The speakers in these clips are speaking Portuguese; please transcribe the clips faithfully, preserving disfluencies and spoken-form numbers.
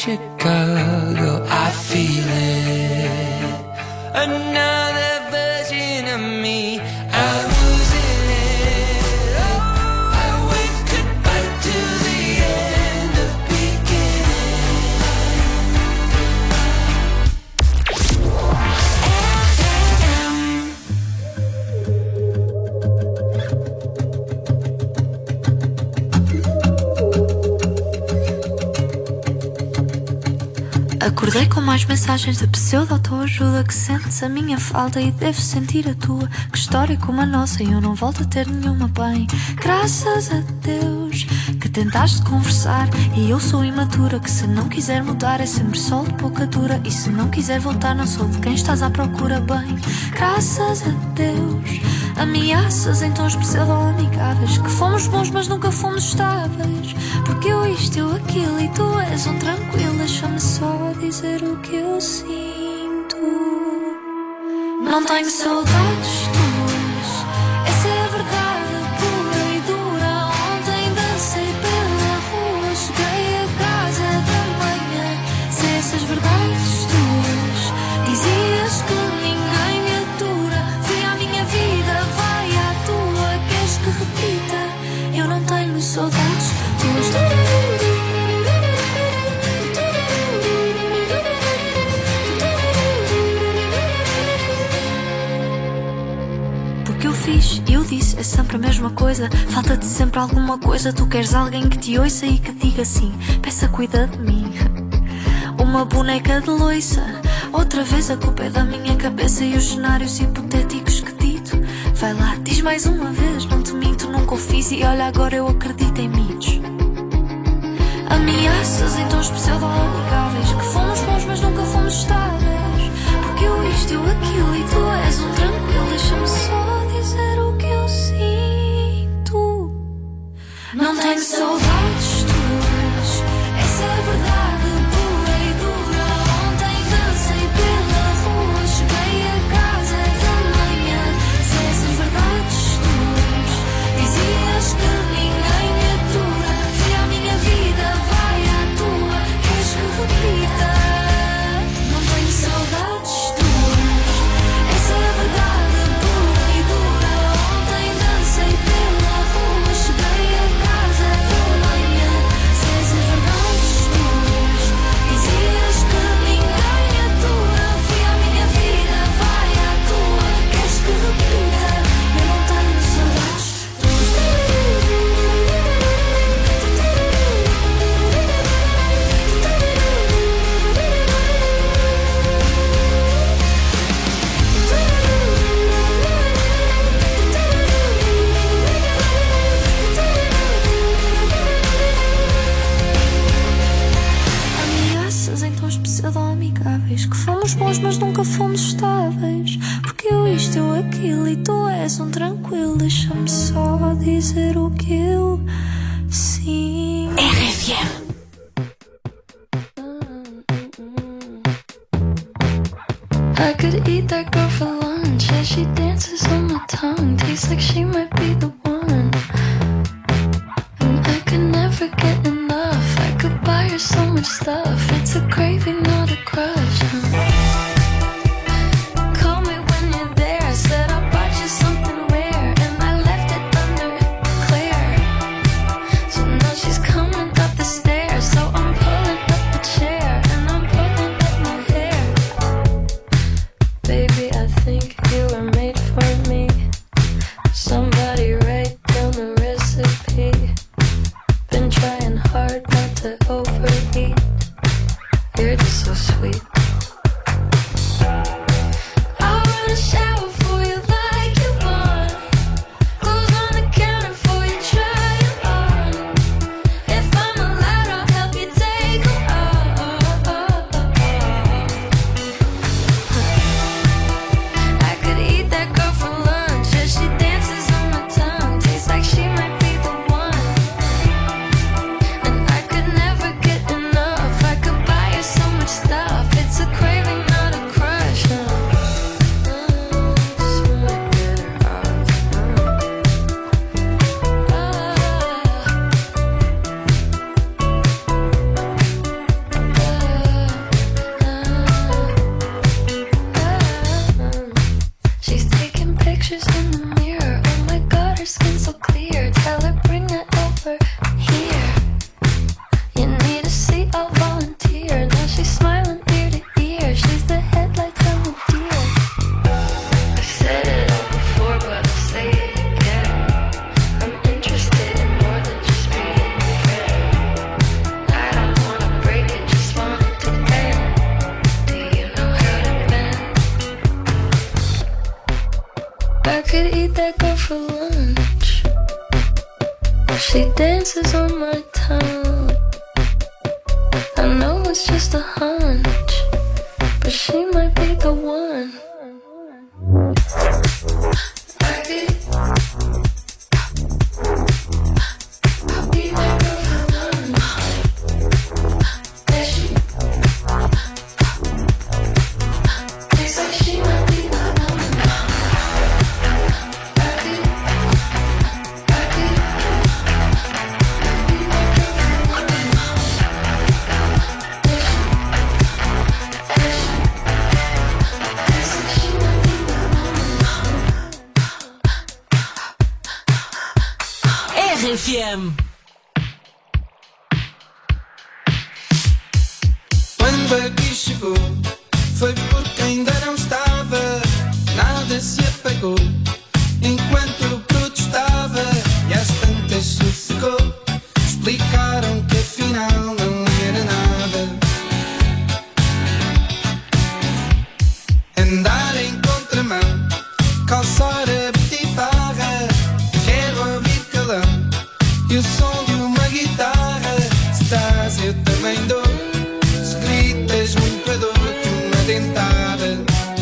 Chicago, I feel it. Another version of me, I was in it. Oh, I waved goodbye to the end of Acordei com mais mensagens de pseudo-autoajuda. Que sentes a minha falta e deves sentir a tua. Que história como a nossa e eu não volto a ter nenhuma bem. Graças a Deus que tentaste conversar e eu sou imatura. Que se não quiser mudar é sempre sol de pouca dura. E se não quiser voltar não sou de quem estás à procura bem. Graças a Deus. Ameaças em tons pseudo-amigáveis. Que fomos bons mas nunca fomos estáveis. Porque eu isto, eu aquilo e tu és um tranquilo. Deixa-me só dizer o que eu sinto. Não tenho saudades tuas, essa é a verdade pura e dura. Ontem dancei pela rua, cheguei a casa da manhã. Se essas verdades tuas dizias que ninguém me atura. Fui à minha vida, vai à tua. Queres que repita? Eu não tenho saudades tuas. Fiz, eu disse, é sempre a mesma coisa. Falta-te sempre alguma coisa. Tu queres alguém que te ouça e que diga assim: peça, cuida de mim. Uma boneca de loiça. Outra vez a culpa é da minha cabeça e os cenários hipotéticos que dito. Vai lá, diz mais uma vez. Não te minto, nunca o fiz e olha agora eu acredito em mitos. Ameaças em tons pseudo-amigáveis. Que fomos bons mas nunca fomos estáveis. Porque eu isto, eu aquilo e tu és um tranquilo. Deixa-me só dizer o que eu sinto. Não tenho saudades tuas, essa é a verdade pura e dura. Ontem dancei pela rua, cheguei a casa da manhã. Se essas verdades tuas dizias que ninguém me atura. Fui à minha vida, vai à tua. Queres que repita? Não tenho saudades tuas, essa é a verdade. Que fomos bons mas nunca fomos estáveis. Porque eu isto, eu aquilo e tu és um tranquilo. Deixa-me só dizer o que eu sinto. R F M. I could eat that girl for lunch as she dances on my tongue. Tastes like she might be the one. And I could never get enough. I could buy her so much stuff. It's a craving, not a crush. Call me when you're there. Said I bought you something rare, and I left it under clear. So now she's coming up the stairs. So I'm pulling up the chair, and I'm pulling up my hair. Baby, I think you were made for me. Somebody write down the recipe. Been trying hard not to overeat. She dances on my tongue. I know it's just a hunch, but she might be the one. I did. I'll be that girl for lunch. There she. It's like she might be the one. I did. I did. I'll be that girl for lunch. There she. There she. It's like she might be the one. R F M. Quando aqui chegou, foi porque ainda não estava, nada se apagou, enquanto protestava, e às tantas sossegou, explicaram que afinal não era nada. Andar em contramão, calçar a betifarra, quero ouvir calão, e o som de uma guitarra, se estás eu também dou. Se gritas muito eu dou-te uma dentada.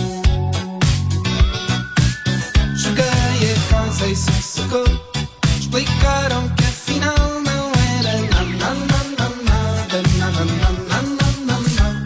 Joguei a casa e sossegou, explicaram que afinal não era nada, nada, nada, nada, nada, nada,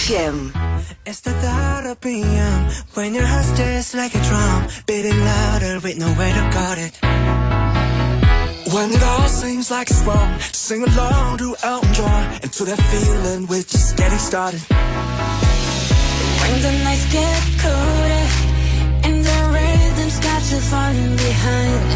F M. It's the thought of P M when your heart's just like a drum, beating louder with nowhere to guard it. When it all seems like it's wrong, sing along to Elton John and to that feeling we're just getting started. When the nights get colder and the rhythm's got you falling behind,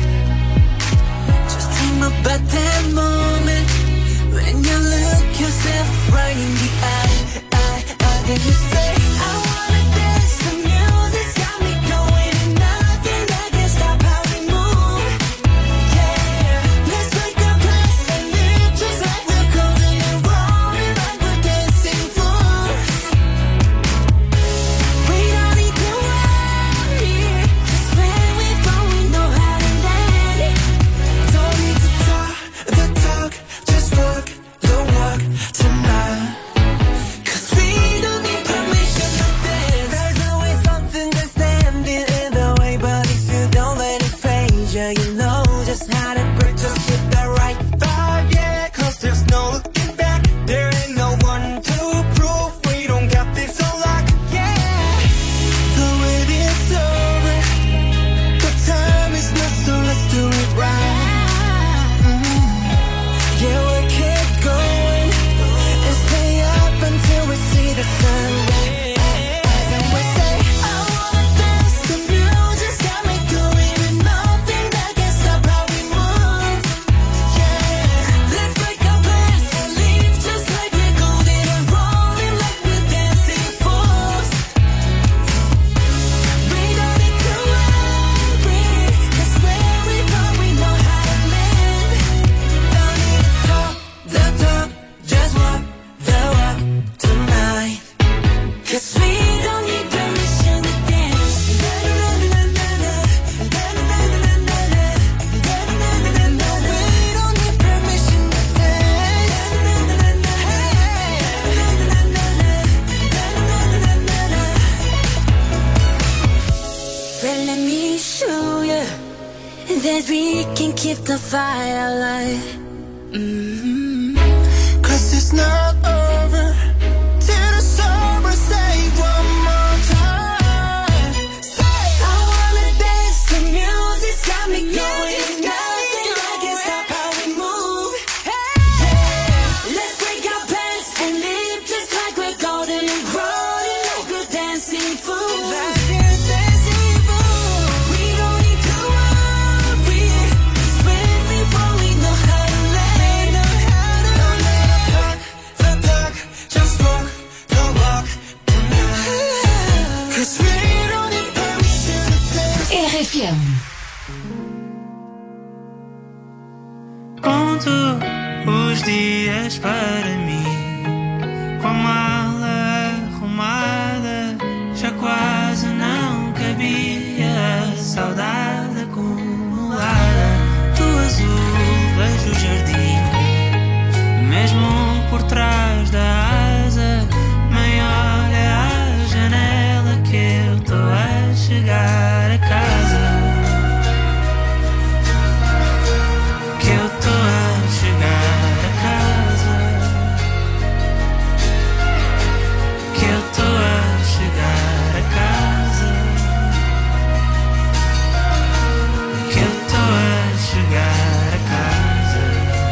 just dream about that moment when you look yourself right in the eye, eye, eye. Then you say, I wanna dance, the music's got me going and nothing that can stop how we move. Yeah, let's make a place and live just like we're golden and rolling like we're dancing fools. We don't need to worry, just when we fall we know how to land. Don't need to talk the talk, just walk the walk tonight. Cause we don't need permission to dance. There's always something that's standing in the way, but if you don't let it phase you, you know just how to break. Just hit the right vibe, yeah. Cause there's no looking back. There ain't no one to prove we don't got this on lock, yeah. The wait is over, the time is not, so let's do it right. Mm. Yeah, we keep going and stay up until we see the sunrise. And we say, I wanna dance, the music's got me going and nothing that can stop how we move. Yeah, Let's break our plans and leave just like we're golden and rolling like we're dancing fools. We don't need to worry, cause where we go we know how to land. don't need to talk the talk, just walk the walk tonight. Cause we don't need permission to dance. We don't need permission to Well, let me show you that we can keep the fire alive. Mm-hmm. Cause it's not over till the summer. Say one more time. Say I wanna dance, the music's got me going. Nothing that can stop how we move. Yeah, let's break our plans and live just like we're golden and rolling like we're dancing fools. like you're dancing fool. We don't need to worry, 'cause when we fall we know how to land. Don't let it talk the talk, just walk the walk tonight. Cause we don't need permission to dance. R F M. Conto os dias para mim, com a mala arrumada, já quase não cabia a saudade acumulada. Do azul vejo o jardim, mesmo por trás da asa, maior é a janela que eu tô a chegar a casa. Que eu tô a chegar a casa. Que eu tô a chegar a casa. Que eu tô a chegar a casa.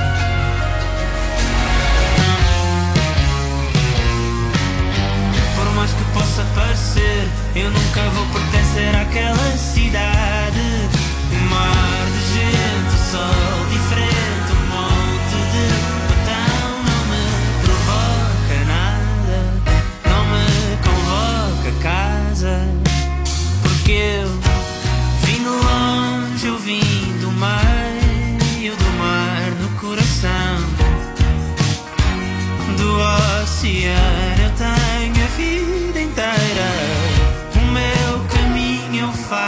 Por mais que possa parecer, eu nunca vou pertencer àquela cidade. Um mar de gente, o sol diferente, um monte de botão. Não me provoca nada, não me convoca a casa. Porque eu vim de longe, eu vim do meio do mar no coração do oceano. Eu tenho a vida inteira, o meu caminho eu faço.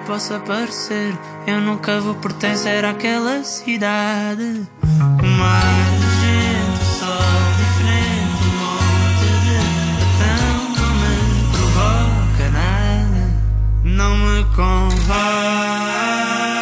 possa parecer, eu nunca vou pertencer àquela cidade. O mar, gente, o sol diferente, um monte de batão não me provoca nada, não me convoca.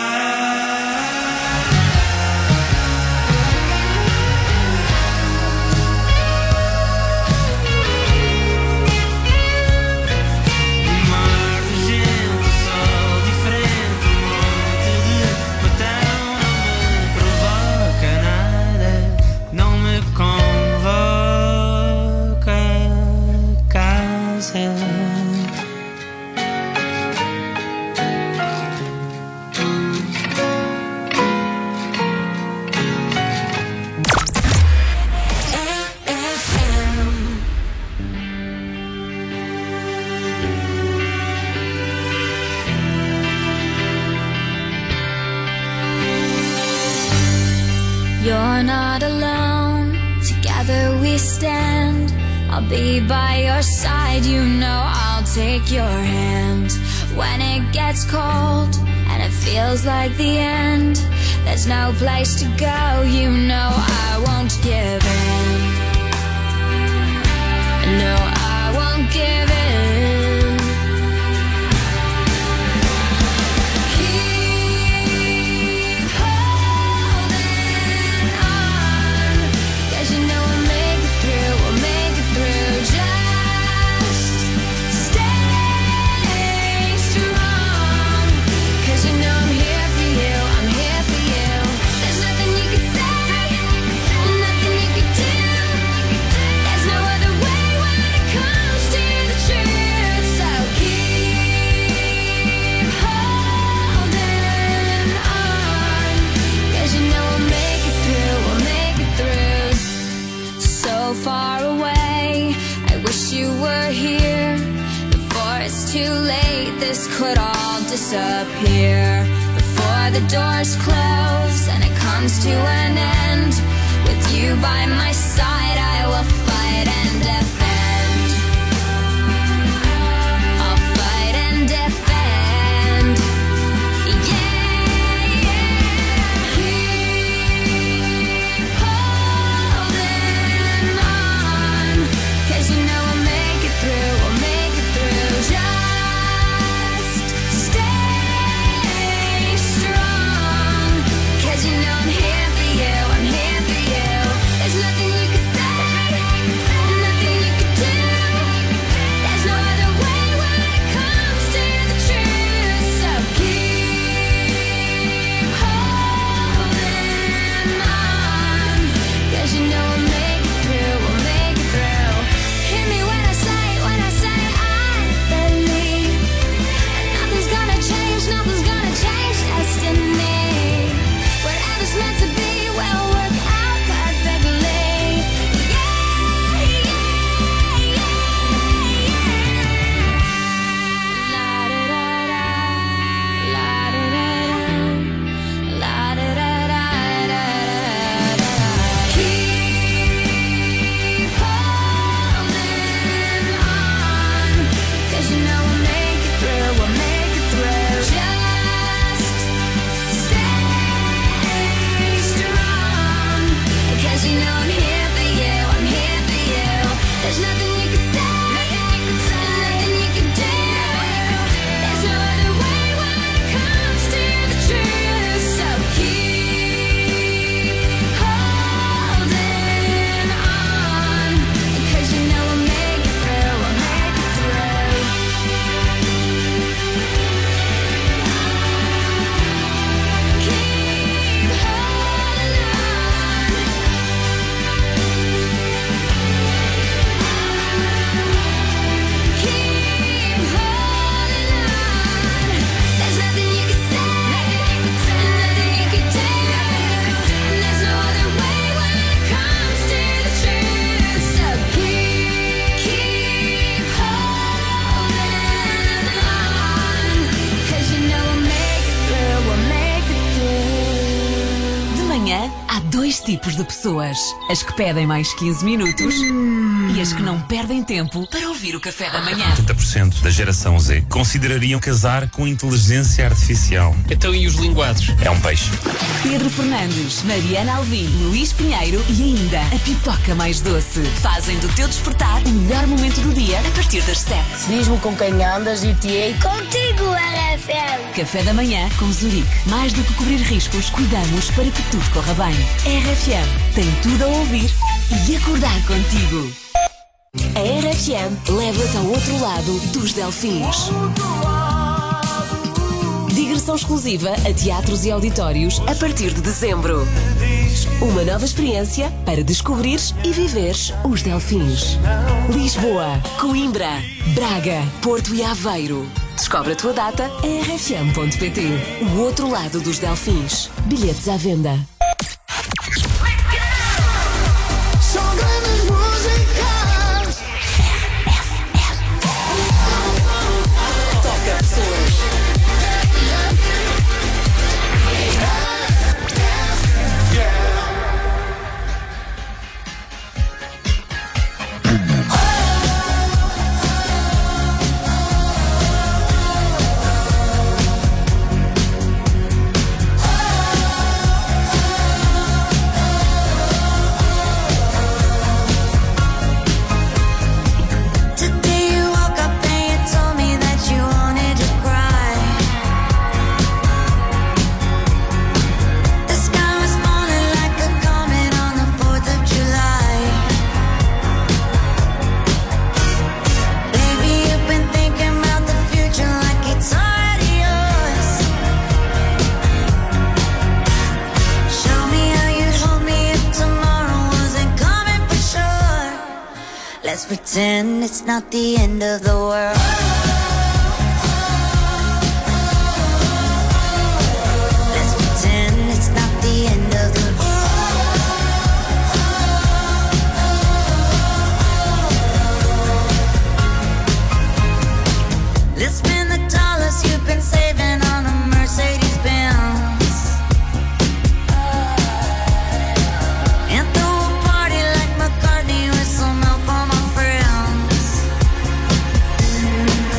You're not alone, together we stand. I'll be by your side, you know I'll take your hand. When it gets cold and it feels like the end, there's no place to go, you know I won't give in. No, I won't give in. Too late, this could all disappear before the doors close and it comes to an end. With you by my side, I will fight and defend. I'll fight and defend. Yeah, yeah. Keep holding on, 'cause you know we'll make it through, we'll make it through. Just you know I'm here for dois tipos de pessoas: as que pedem mais quinze minutos e as que não perdem tempo para ouvir o café da manhã. oitenta por cento da geração Z considerariam casar com inteligência artificial. Então e os linguados? É um peixe. Pedro Fernandes, Mariana Alvim, Luís Pinheiro e ainda a pipoca mais doce fazem do teu despertar o melhor momento do dia a partir das sete. Diz-me com quem andas e te ei. Contigo, R F M. Café da manhã com Zurique. Mais do que cobrir riscos, cuidamos para que tudo corra bem. R F M tem tudo a ouvir e acordar contigo. A R F M leva-te ao outro lado dos Delfins. Digressão exclusiva a teatros e auditórios a partir de dezembro. Uma nova experiência para descobrires e viveres os Delfins. Lisboa, Coimbra, Braga, Porto e Aveiro. Descobre a tua data em r f m ponto p t. O outro lado dos Delfins. Bilhetes à venda. Toca pessoas. Let's pretend it's not the end of the world. Let's pretend it's not the end of the world. Let's spend the dollars you've been saving on a Mercedes Benz. And throw a party like McCartney with some help on my friends.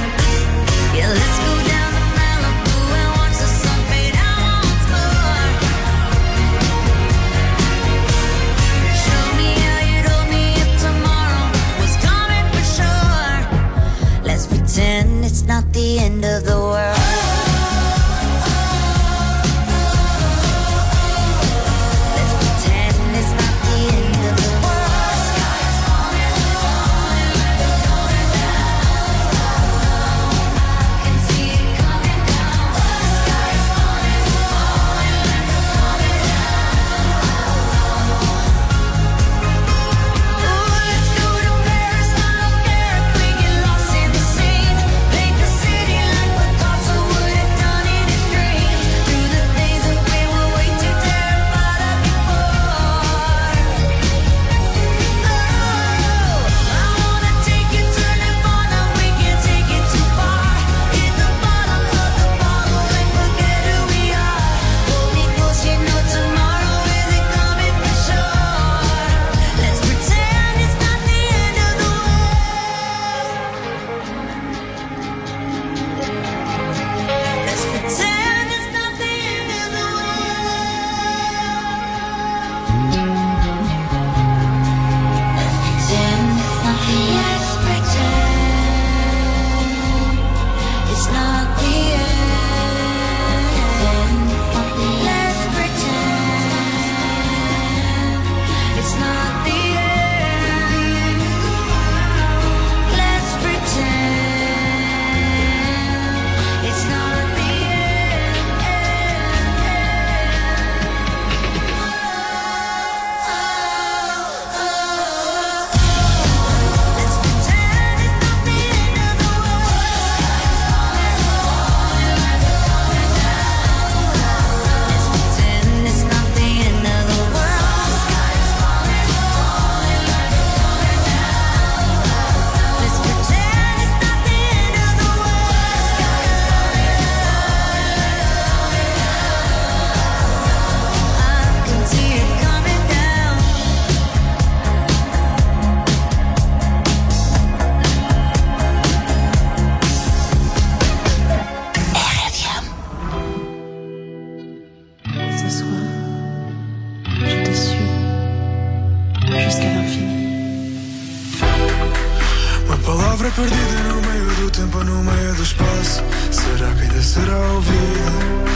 palavra perdida no meio do tempo, no meio do espaço. Será que ainda será ouvida?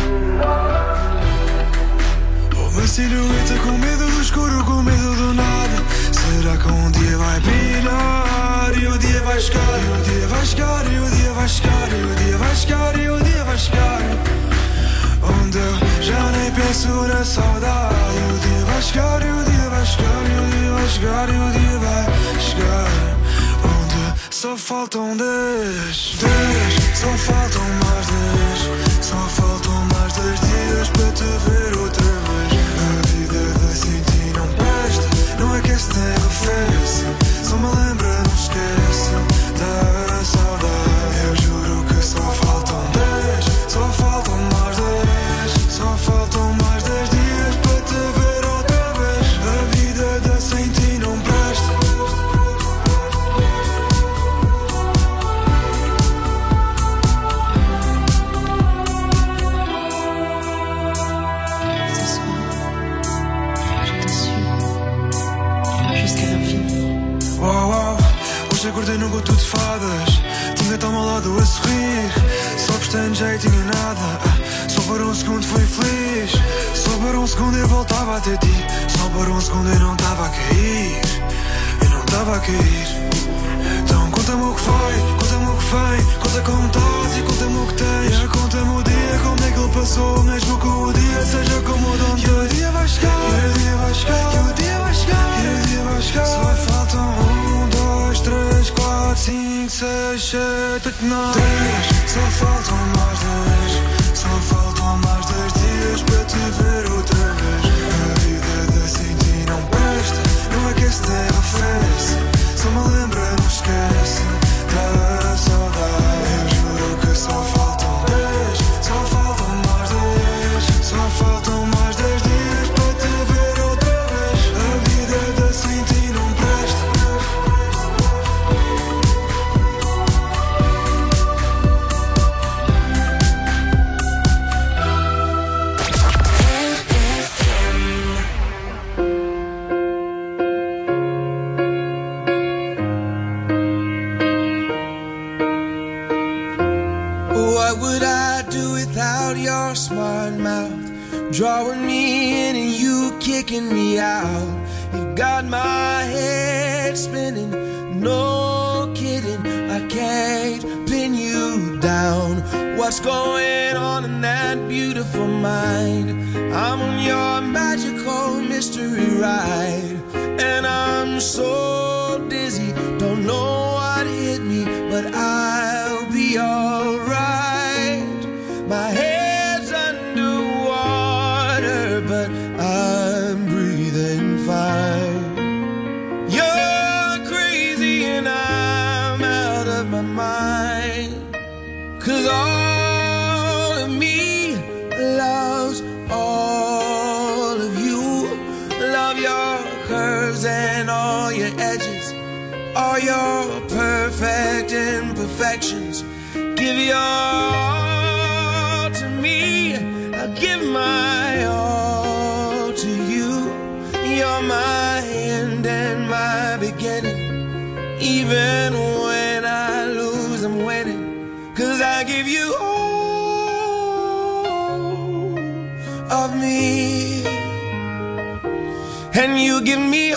Uma silhueta com medo do escuro, com medo do nada. Será que um dia vai brilhar? E o dia vai chegar, e o dia vai chegar, e o dia vai chegar, e o dia vai chegar, e o dia vai chegar. Onde eu já nem penso na saudade. E o dia vai chegar, e o dia vai chegar, e o dia vai chegar, e o dia vai chegar. Onde só faltam dez, dez, só faltam mais dez. Só faltam mais dez dias para te ver outra vez. A vida de sem ti não presta, não é que esse nem arrefece. Só me lembra, não esquece da saudade. Eu juro que só faltam dez, só faltam mais dez. Só faltam mais dez dias para te ver outra vez. A vida de sem ti não presta. Uau, uau, hoje acordei num conto de fadas. Tinha tão ao lado a sorrir. Só prestando jeito, tinha nada. Só por um segundo fui feliz. Só por um segundo eu voltava até ti. Só por um segundo eu não estava a cair. Eu não estava a cair. Então conta-me o que foi, conta-me o que vem. Conta como estás e conta-me o que tens. Já conta-me o dia, como é que ele passou. Mesmo que o dia seja como o dono. E o dia vai chegar, e o dia vai chegar, e o dia vai chegar, e o dia vai chegar. Só faltam um, dois, três, quatro, cinco, seis, sete, oito, nove, dez. Só faltam mais dez. Só faltam mais dez dias para te ver outra vez. A vida de sem ti não presta, não é que esse nem arrefece. Só me lembra, não esquece da saudade. Eu juro que só faltam dez, só faltam mais dez. Só faltam mais dez dias para te ver outra vez. A vida de sem ti não presta. What would I do without your smart mouth? Drawing me in and you kicking me out. You got my head spinning, no kidding. I can't pin you down. What's going on in that beautiful mind? I'm on your magical mystery ride. And I'm so dizzy, don't know what hit me, but I'll be alright. My head's underwater, but I'm breathing fine. You're crazy and I'm out of my mind. 'Cause all of me loves all of you. Love your curves and all your edges, all your perfect imperfections. Give your all to me, I give my all to you. You're my end and my beginning. Even when I lose, I'm winning. 'Cause I give you all of me, and you give me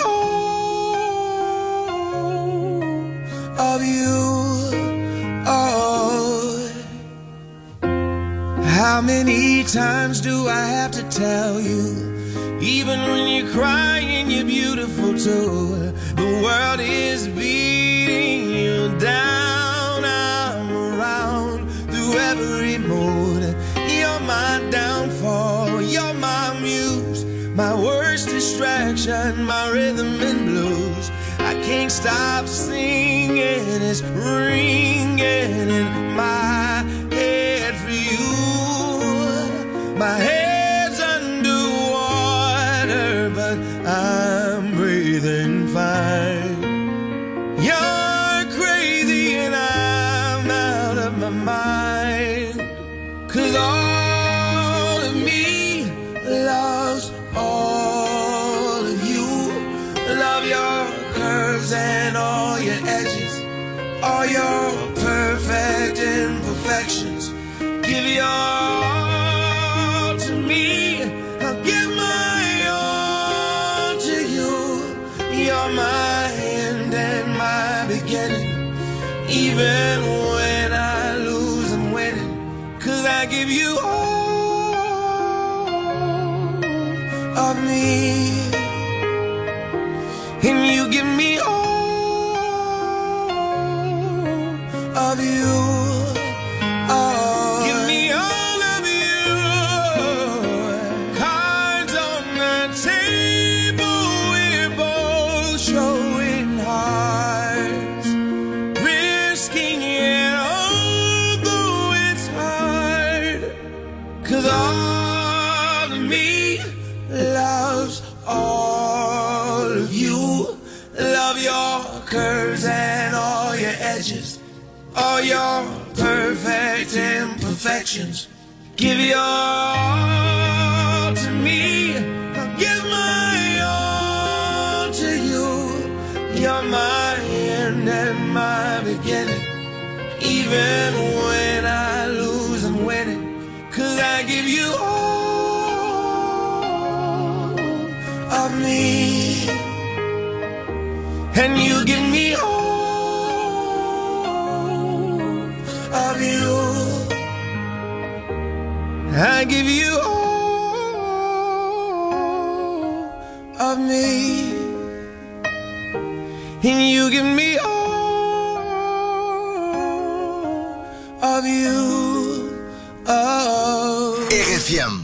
all of you. Oh, how many times do I have to tell you? Even when you're crying, you're beautiful too. The world is beating you down. I'm around through every mood. You're my downfall, you're my muse, my worst distraction, my rhythm and blues. I can't stop singing, it's ringing in my head for you. My head's underwater, but I'm breathing fine. You're crazy and I'm out of my mind. 'Cause all of me loves all of you. Love your curves and all your edges, all your perfect imperfections. Give your all to me, I'll give my all to you. You're my end and my beginning. Even when I lose, I'm winning. 'Cause I give you all of me, and you give me all of you. Oh, give me all of you. Cards on the table, we're both showing hearts, risking it although it's hard. 'Cause all of me loves all of you. Love your curves and all your edges, all your perfect imperfections. Give your all to me, I'll give my all to you. You're my end and my beginning. Even when I lose, I'm winning. 'Cause I give you all of me, and you give me all of you. I give you all of me, and you give me all of you. Oh. R F M.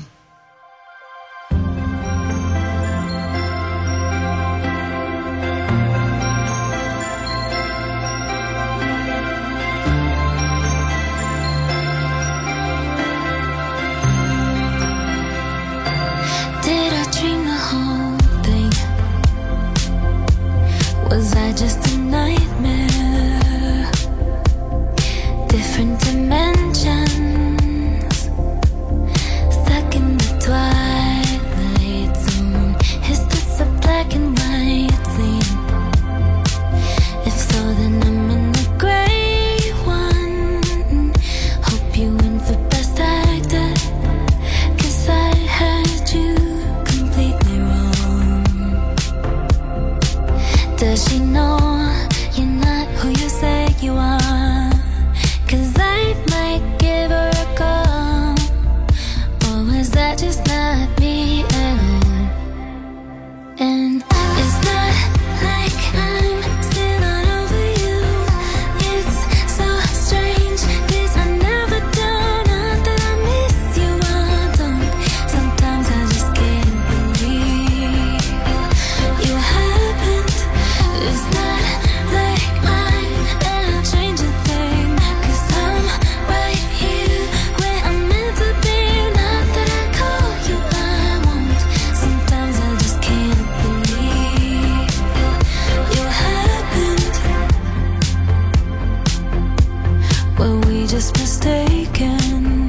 Was I just a nightmare? Different dimensions, stuck in the twilight zone. Is this a black and white scene? If so, then I'm in the gray one. Hope you win for best actor, 'cause I had you completely wrong. Does she know you're not who you say you are? 'Cause I might give her a call. Or was that just not me at all? And it's not like I'm still not over you. It's so strange, 'cause I never do. Not that I miss you, I don't. Sometimes I just can't believe you happened. It's not like mine, and I'll change a thing. 'Cause I'm right here where I'm meant to be. Not that I call you, I won't. Sometimes I just can't believe you happened. Were we just mistaken?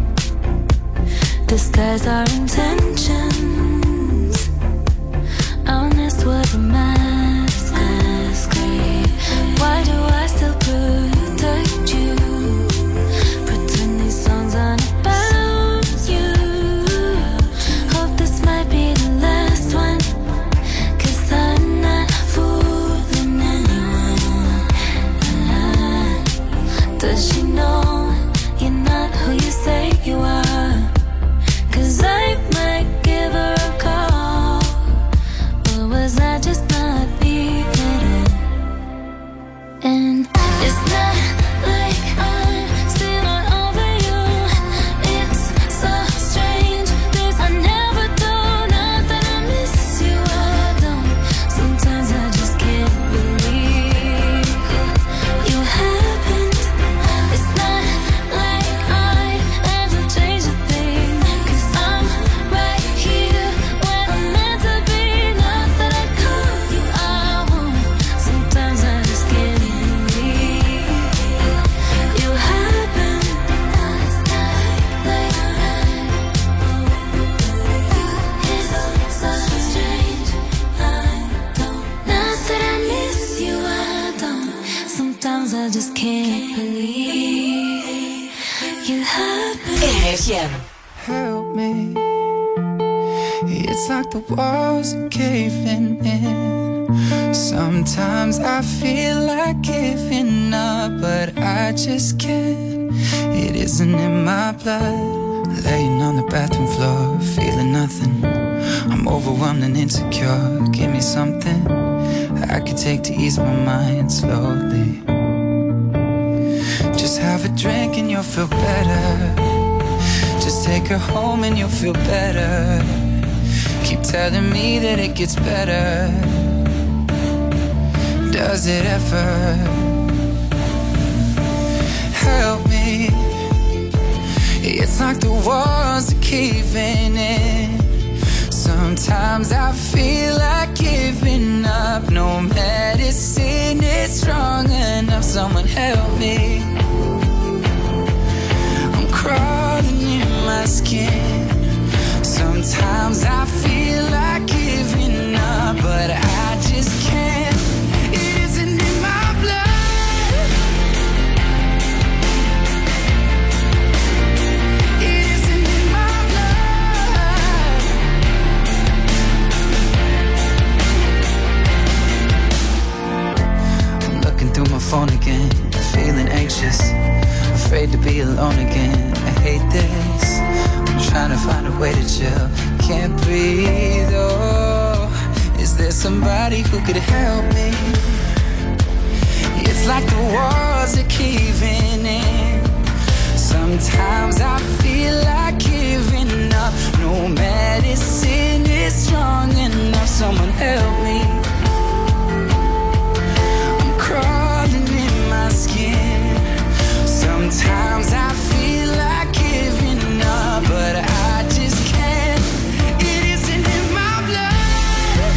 Disguise our intentions. Honest was a masquerade. Why do I still protect you? Pretend these songs aren't about you. Hope this might be the last one, 'cause I'm not fooling anyone. Does she know you're not who you say you are? 'Cause I might just can't believe you had me. R F M. Help me. It's like the walls are caving in. Sometimes I feel like giving up, but I just can't. It isn't in my blood. Laying on the bathroom floor, feeling nothing. I'm overwhelmed and insecure. Give me something I could take to ease my mind slowly. Just have a drink and you'll feel better. Just take her home and you'll feel better. Keep telling me that it gets better. Does it ever? Help me. It's like the walls are caving in. Sometimes I feel like giving up. No medicine is strong enough. Someone help me. I'm crawling in my skin. Sometimes I feel like giving up, but I just can't. It isn't in my blood. It isn't in my blood. I'm looking through my phone again, feeling anxious, afraid to be alone again. I hate this. I'm trying to find a way to chill. Can't breathe, oh. Is there somebody who could help me? It's like the walls are caving in. Sometimes I feel like giving up. No medicine is strong enough. Someone help me. I'm crawling in my skin. Sometimes I feel like giving up, but I just can't. It isn't in my blood.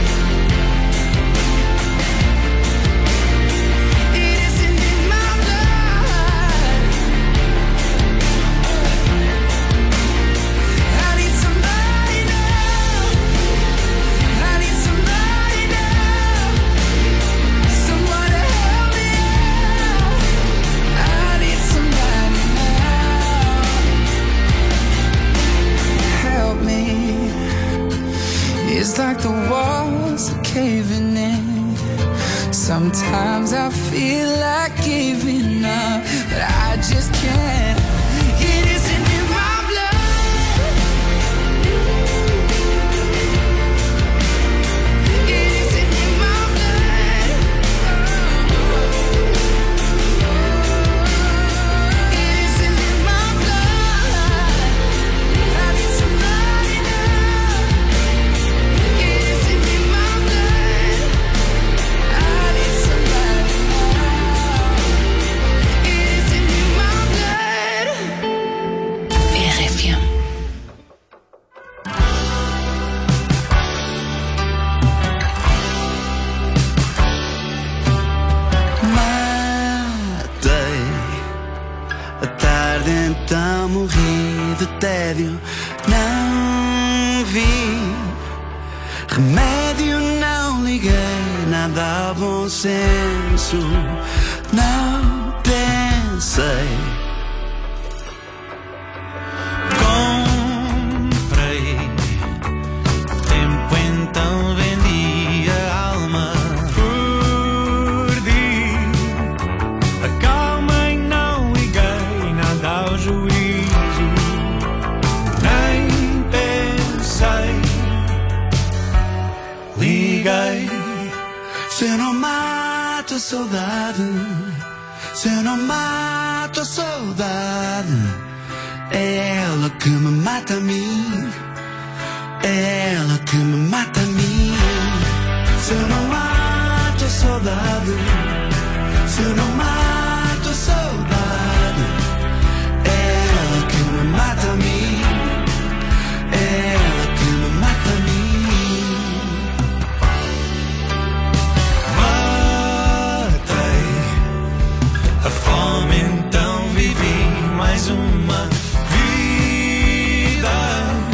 It isn't in my blood. I need somebody now. I need somebody now. Someone to help me out. I need somebody now. Help me. It's like the walls are caving in. Sometimes I feel like giving up, but I just can't. It isn't in my blood. It isn't in my blood. It isn't in my blood. I need somebody now. It isn't in my blood. I need somebody now. It isn't in my blood. R F M. Matei a tarde, então morri de tédio. Não vi remédio, não liguei nada ao bom senso. Não pensei. Comprei tempo, então vendi a alma. Perdi a calma e não liguei nada ao juízo. Nem pensei. Liguei. Se eu não mato a saudade, se eu não mato a saudade, é ela que me mata a mim. É ela que me mata a mim. Se eu não mato a saudade, se eu não mato a saudade, é ela que me mata a mim. É ela que me mata a mim. Matei a fome, então vivi mais uma vida.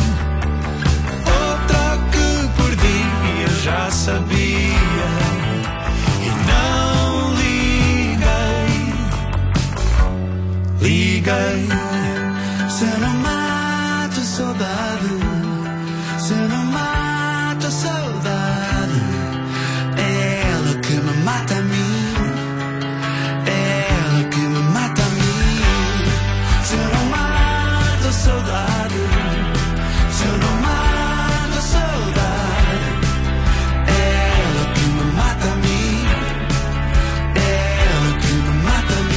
Outra que perdi, eu já sabia e não liguei. liguei. Se eu não mato a saudade, se eu não mato a saudade, é ela que me mata a mim, é ela que me mata a mim. Se eu não mato a saudade, se eu não mato a saudade, é ela que me mata a mim, é ela que me mata a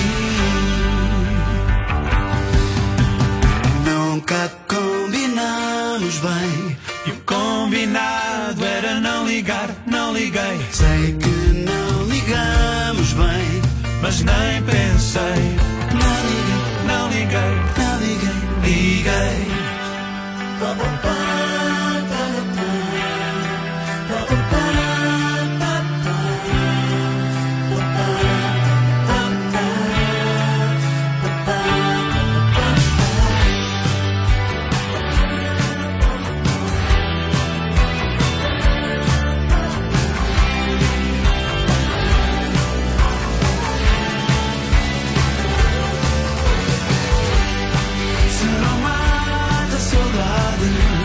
mim. Nunca combinamos bem, E o combinado era não ligar, não liguei. sei que não ligamos bem, Mas nem pensei, não liguei, não liguei. não liguei, liguei. Se não mata a saudade,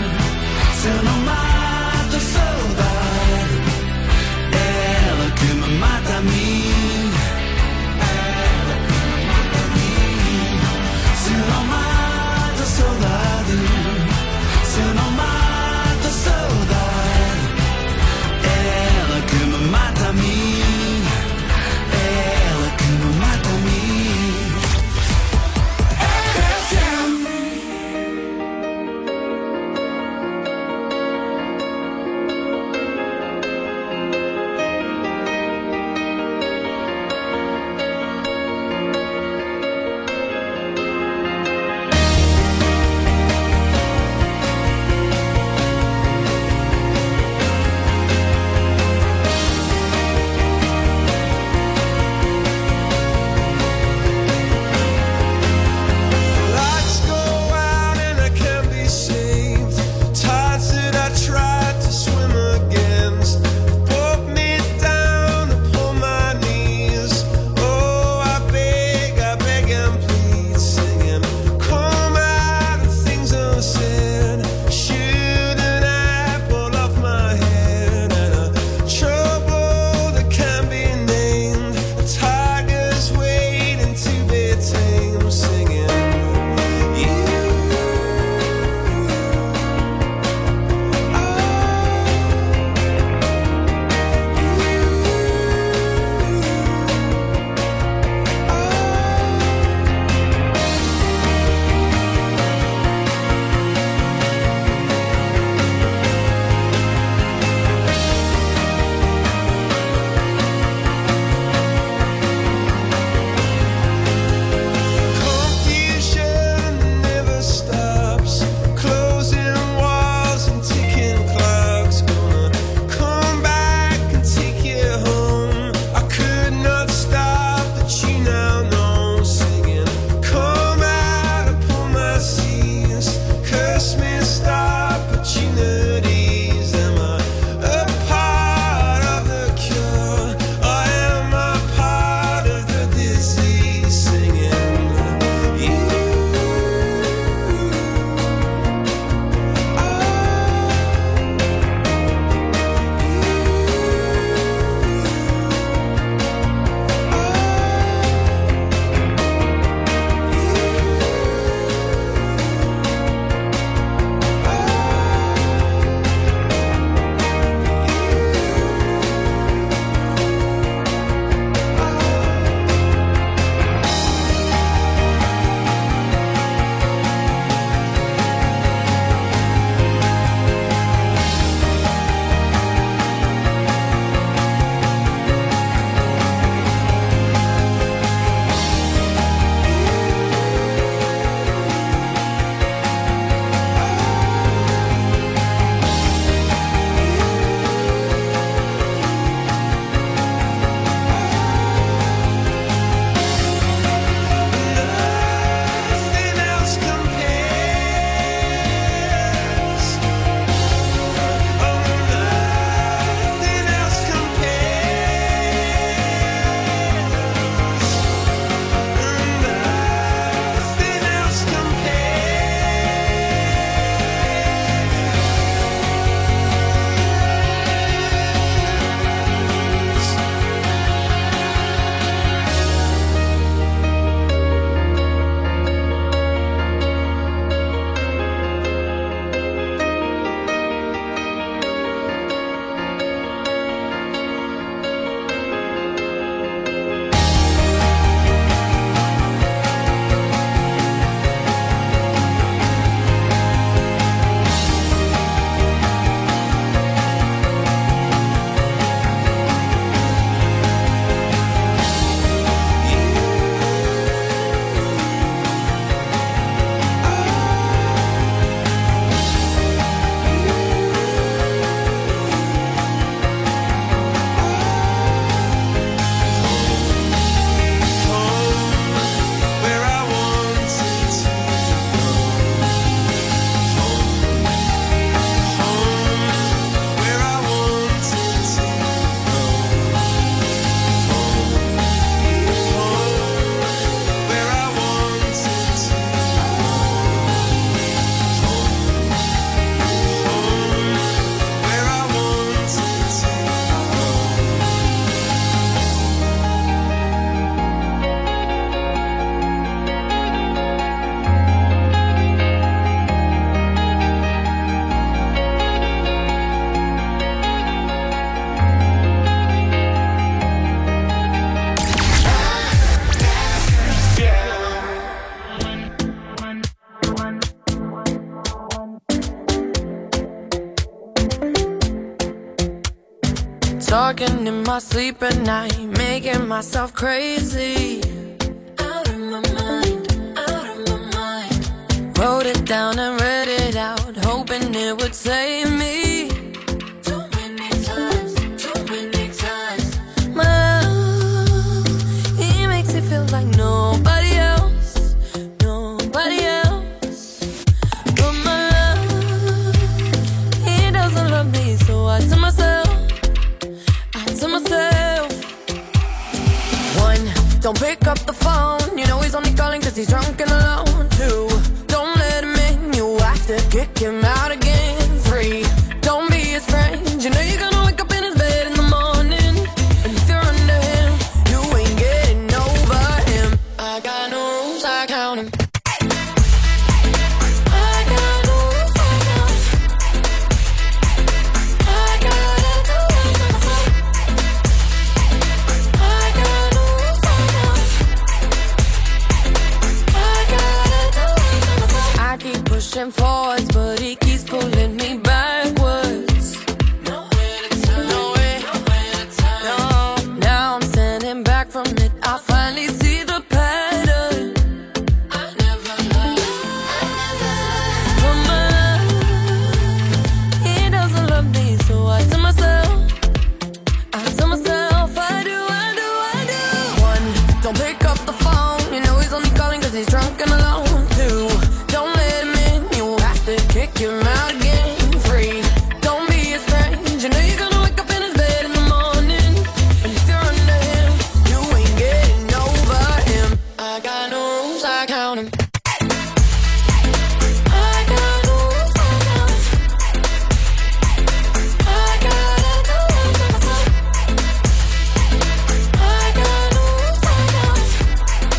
Talking in my sleep at night, making myself crazy. Out of my mind, out of my mind. Wrote it down and read it out, hoping it would save me. Too many times, too many times. My love, he makes me feel like nobody else, nobody else. But my love, he doesn't love me, so I tell myself, to myself. One, don't pick up the phone, you know he's only calling cause he's drunk and alone. Two, don't let him in, you have to kick him out again. Three, don't be his friend, you know you're gonna wake up in his bed in the morning. And if you're under him, you ain't getting over him. I got no rules, I count him. Pushing forwards, but he keeps pulling me backwards. Nowhere to turn, nowhere, nowhere to turn. No, now I'm standing back from it. I finally see the pattern. I never loved, I never. But my love, he doesn't love me, so I tell myself, I tell myself, I do, I do, I do. One, don't pick up the phone, you know he's only calling cause he's drunk and alone. Two, don't let him in, you have to kick him out again. Three, don't be his friend, you know you're gonna wake up in his bed in the morning. And if you're under him, you ain't getting over him. I got no rules, I count him. I got no rules, I count him. I gotta do it to myself. I got no rules, I count him.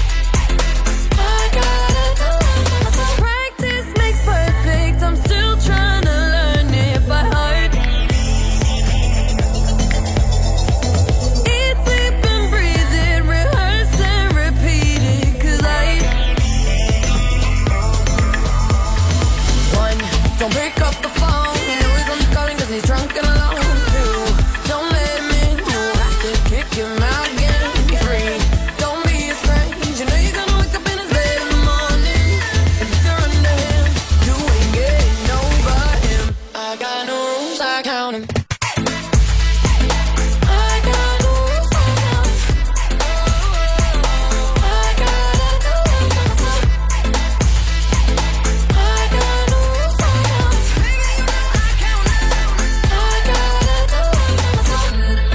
I gotta do it to myself. Practice makes perfect, I'm still trying to learn it by heart. Eat, sleep and breathe it, rehearse and repeat it, cause I One, don't pick up the phone, you know he's only calling cause he's drunk and alone. Two, don't let him in, you have to kick him out again. Three, don't be his friend, you know you're gonna wake up in his bed in the morning. And if you're under him, you ain't getting over him. I got no rules, I count him. I got no rules, I count him. I gotta do it to myself. I got no rules, I count him. I gotta do it to myself.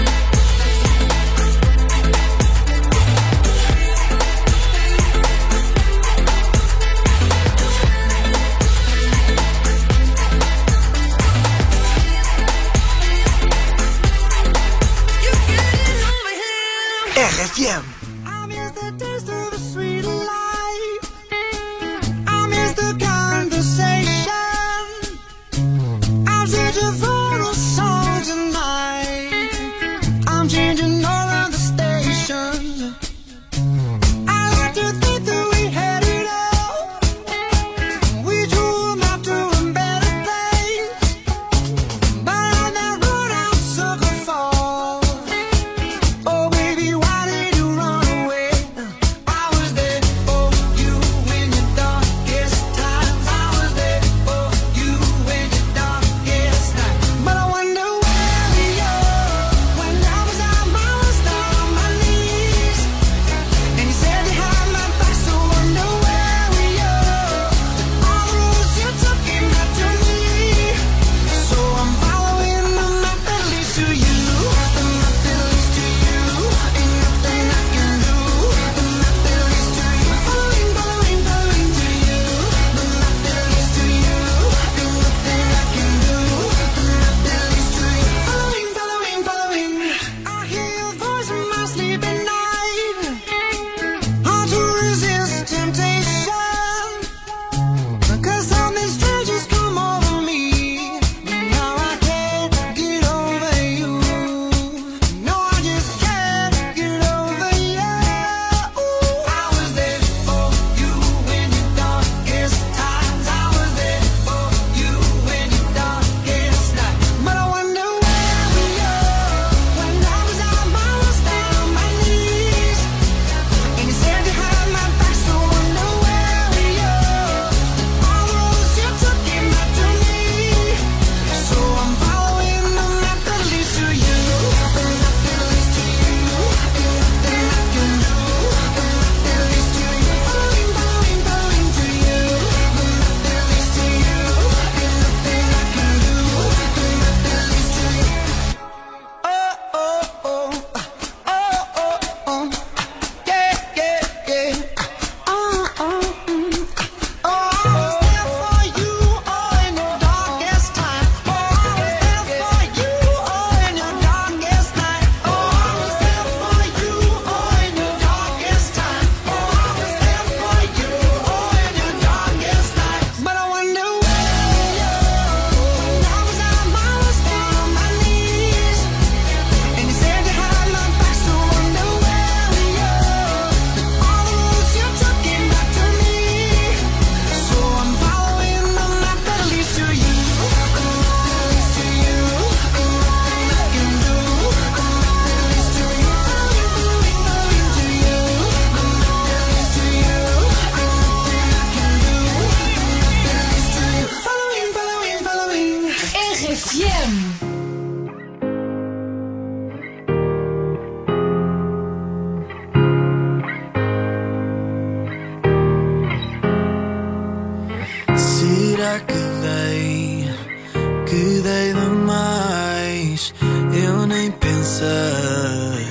R F M. I miss the taste of the sweet life. I miss the conversation. I'm searching for a song tonight. I'm changing all of the stations. I like to think that we had it all. We drew a map to a better place. But on that road I'm sucker for. Oh baby, why did you run pensei: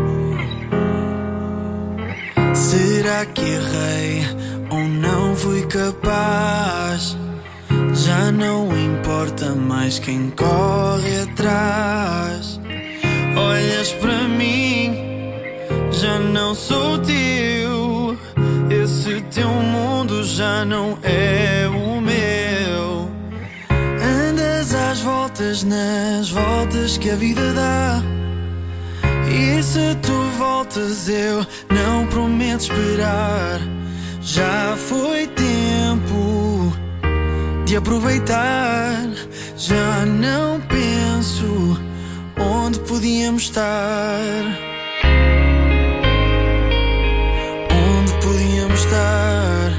será que errei ou não fui capaz? Já não importa mais quem corre atrás. Olhas para mim, já não sou teu. Esse teu mundo já não é o meu. Andas às voltas nas voltas que a vida dá. E se tu voltas eu não prometo esperar. Já foi tempo de aproveitar. Já não penso onde podíamos estar. Onde podíamos estar.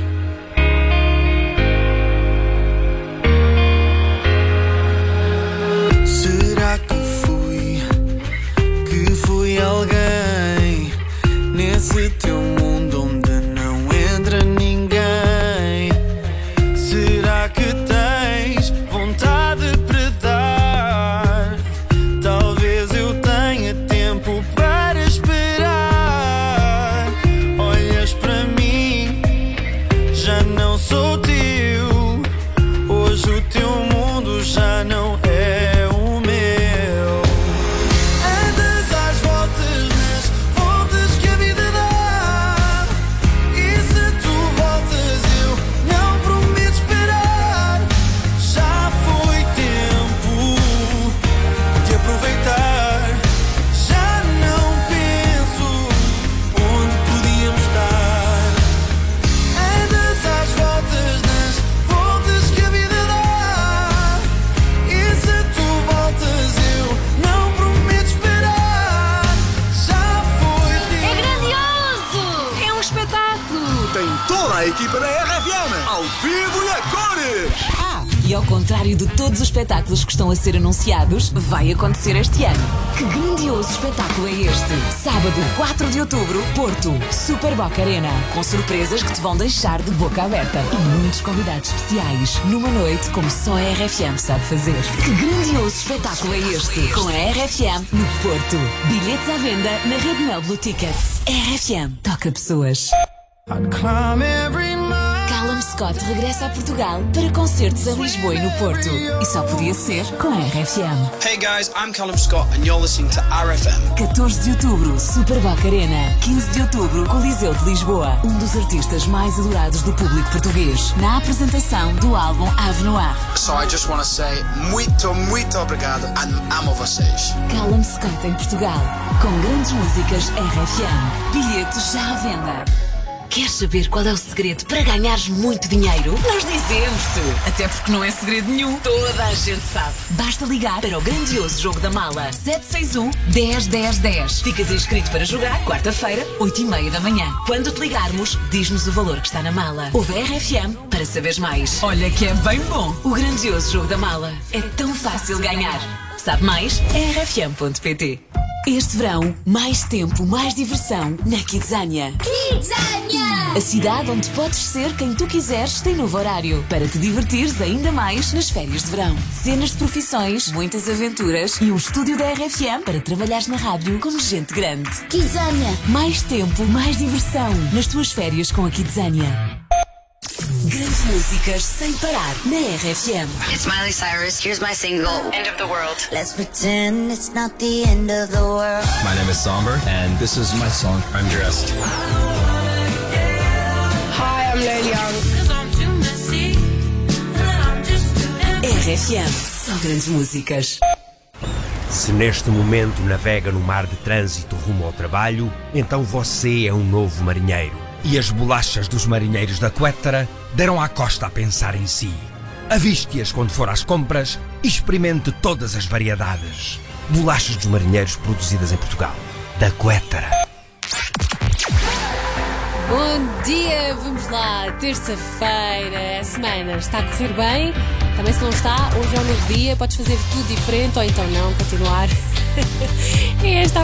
Será que fui, que fui alguém nesse teu mundo onde não entra ninguém? Será que tens vontade para dar? Talvez eu tenha tempo para esperar. Olhas para mim, já não sou teu. Hoje o teu mundo já não é o meu. Andas às voltas nas voltas que a vida dá. E se tu voltas eu não prometo esperar. Já foi tempo de aproveitar. Já não penso onde podíamos estar. Andas às voltas nas voltas que a vida dá. E se tu voltas eu não prometo esperar. Já foi tempo. É grandioso! É um espetáculo! Tem toda a equipa da R F M, ao vivo e a cores. Ah, e ao contrário de todos os espetáculos que estão a ser anunciados, vai acontecer este ano. Que grandioso espetáculo é este? Sábado, quatro de outubro, Porto, Super Boca Arena. Com surpresas que te vão deixar de boca aberta. E muitos convidados especiais. Numa noite como só a R F M sabe fazer. Que grandioso espetáculo é este? Com a R F M no Porto. Bilhetes à venda na Rede Mel Blue Tickets. R F M toca pessoas. Callum Scott regressa a Portugal para concertos em Lisboa e no Porto. E só podia ser com a R F M. Hey guys, I'm Callum Scott and you're listening to R F M. catorze de outubro, Super Boca Arena. quinze de outubro, Coliseu de Lisboa. Um dos artistas mais adorados do público português. Na apresentação do álbum Ave Noir. So I just want to say muito, muito obrigado and amo vocês. Callum Scott em Portugal. Com grandes músicas R F M. Bilhetes já à venda. Queres saber qual é o segredo para ganhares muito dinheiro? Nós dizemos-te! Até porque não é segredo nenhum, toda a gente sabe. Basta ligar para o grandioso jogo da mala. sete seis um, dez, dez, dez. Ficas inscrito para jogar quarta-feira, oito e meia da manhã. Quando te ligarmos, diz-nos o valor que está na mala. Ouve a R F M para saberes mais. Olha que é bem bom! O grandioso jogo da mala. É tão fácil ganhar. Sabe mais? r f m ponto p t. Este verão, mais tempo, mais diversão na Kidzania. Kidzania! A cidade onde podes ser quem tu quiseres tem novo horário para te divertires ainda mais nas férias de verão. Cenas de profissões, muitas aventuras e um estúdio da R F M para trabalhares na rádio como gente grande. Kidzania! Mais tempo, mais diversão nas tuas férias com a Kidzania. Grandes músicas sem parar na R F M. It's Miley Cyrus. Here's my single, End of the World. Let's pretend it's not the end of the world. My name is Somber, and this is my song, I'm Dressed. Hi, I'm Neil Young. R F M. Só grandes músicas. Se neste momento navega no mar de trânsito rumo ao trabalho, então você é um novo marinheiro. E as bolachas dos marinheiros da Quettara deram à costa a pensar em si. Aviste-as quando for às compras e experimente todas as variedades. Bolachas dos marinheiros produzidas em Portugal. Da Quettara. Bom dia, vamos lá, terça-feira, a semana está a correr bem, também se não está, hoje é um novo dia, podes fazer tudo diferente ou então não, continuar. É esta a